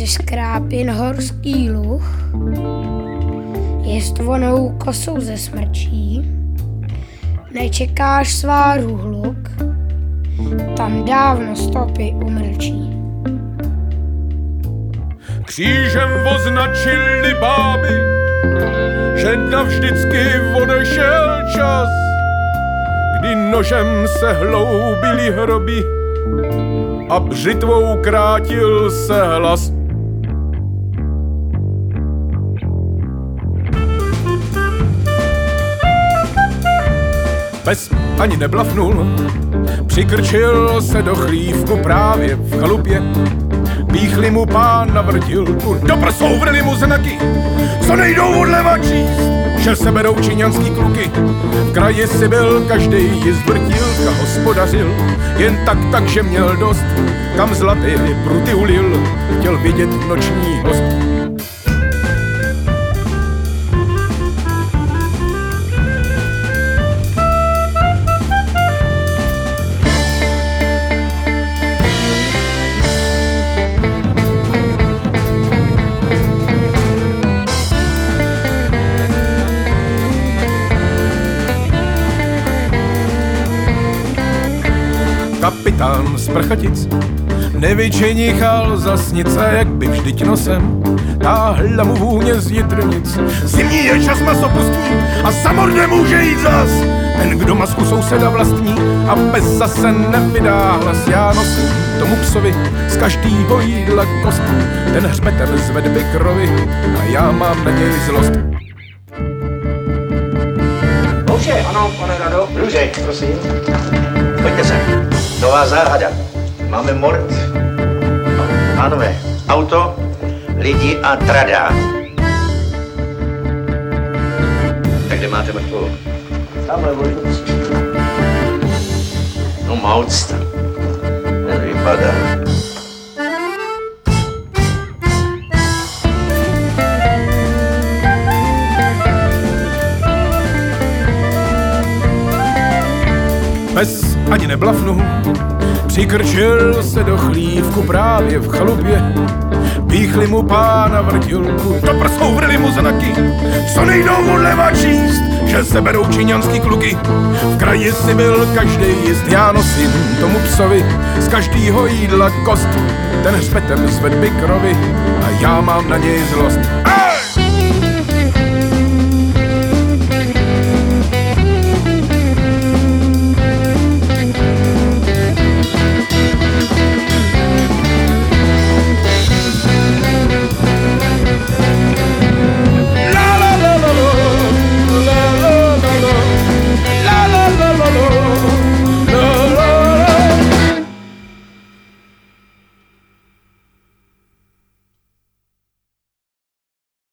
Vyškrápěn horský luh, jestvonou kosou ze smrčí, nečekáš sváru hluk, tam dávno stopy umrčí. Křížem označili báby, že navždycky odešel čas, kdy nožem se hloubily hroby a břitvou krátil se hlas. Pes ani neblafnul, přikrčil se do chlívku právě v chalupě. Píchli mu pán na vrtilku, do prsou vrli mu znaky, co nejdou odleva číst, že se berou číňanský kluky. V kraji si byl každej jist vrtilka hospodařil, jen tak, že měl dost, kam zlaté pruty ulil, chtěl vidět noční host. Kapitán z Prchatic nevyčenichal zasnice, jak by vždyť nosem táhla mu vůně z jitrnic. Zimní je čas masopustní a za mor nemůže jít zas ten, kdo masku souseda vlastní a bez zase nevydá hlas. Já nosím tomu psovi z každýho jídla kost, ten hřbetem zved by krovy a já mám na něj zlost. Bouše, ano, pane Rado. Růžej, prosím. Pojďte sem. Nová záhada. Máme mord. Pánové, auto, lidi a trada. Tak kde máte mrtvou? Tamhle vojduc. No moucta. Nevypadá. Pes ani neblafnul, přikrčil se do chlívku právě v chalupě. Píchli mu pána vrtilku, do prsou vrli mu znaky, co nejdou odleva číst, že se berou číňanský kluky. V kraji si byl každej jist, já nosím tomu psovi z každýho jídla kost, ten hřbetem zved by krovy a já mám na něj zlost.